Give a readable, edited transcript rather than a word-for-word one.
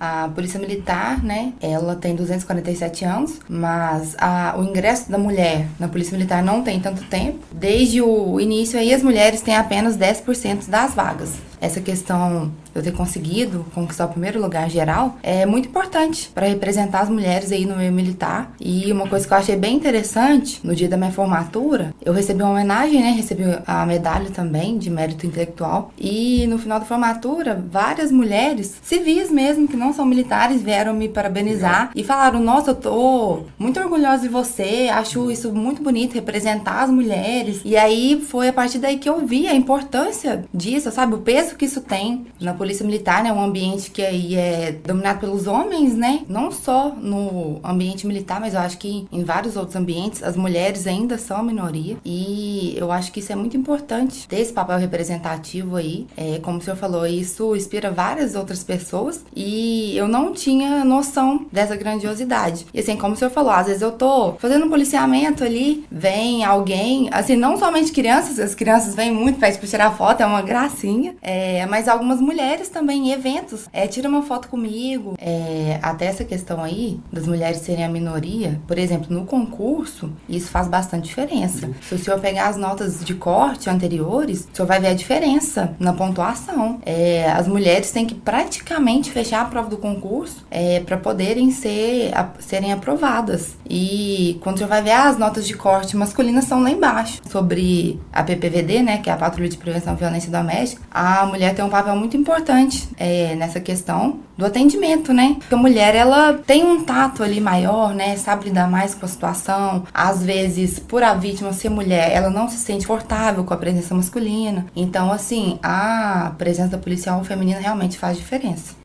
A Polícia Militar, né, ela tem 247 anos, mas o ingresso da mulher na Polícia Militar não tem tanto tempo. Desde o início aí, as mulheres têm apenas 10% das vagas. Essa questão de eu ter conseguido conquistar o primeiro lugar geral é muito importante para representar as mulheres aí no meio militar. E uma coisa que eu achei bem interessante, no dia da minha formatura, eu recebi uma homenagem, né? Recebi a medalha também de mérito intelectual. E no final da formatura, várias mulheres, civis mesmo, que não são militares, vieram me parabenizar e falaram: nossa, eu tô muito orgulhosa de você, acho isso muito bonito, representar as mulheres. E aí foi a partir daí que eu vi a importância disso, sabe? O peso que isso tem na Polícia Militar, né? Um ambiente que aí é dominado pelos homens, né? Não só no ambiente militar, mas eu acho que em vários outros ambientes as mulheres ainda são a minoria. E eu acho que isso é muito importante, ter esse papel representativo aí. Como o senhor falou, isso inspira várias outras pessoas e eu não tinha noção dessa grandiosidade. E assim, como o senhor falou, às vezes eu tô fazendo um policiamento ali, vem alguém, assim, não somente crianças, as crianças vêm muito, pede pra tirar foto, é uma gracinha. Mas algumas mulheres também em eventos tiram uma foto comigo. Até essa questão aí das mulheres serem a minoria, por exemplo, no concurso, isso faz bastante diferença. Se o senhor pegar as notas de corte anteriores, o senhor vai ver a diferença na pontuação. As mulheres têm que praticamente fechar a prova do concurso para poderem serem aprovadas. E quando o senhor vai ver, as notas de corte masculinas são lá embaixo. Sobre a PPVD, né, que é a Patrulha de Prevenção à Violência Doméstica, a mulher tem um papel muito importante nessa questão do atendimento, né? Porque a mulher, ela tem um tato ali maior, né? Sabe lidar mais com a situação. Às vezes, por a vítima ser mulher, ela não se sente confortável com a presença masculina. Então, assim, a presença da policial feminina realmente faz diferença.